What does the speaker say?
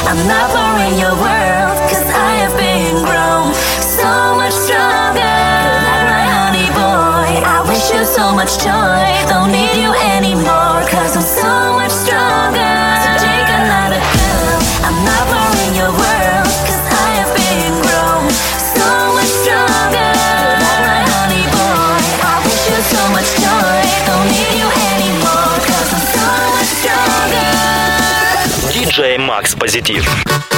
I'm not more in your world, cause I have been grown so much stronger. Like my honey boy, I wish you so much joy. Don't need you anymore, cause I'm so much stronger. So take another girl, I'm not more in your world, cause I have been grown so much stronger. Like my honey boy, I wish you so much joy. Don't need you anymore, cause I'm so much stronger. DJ Max Позитив.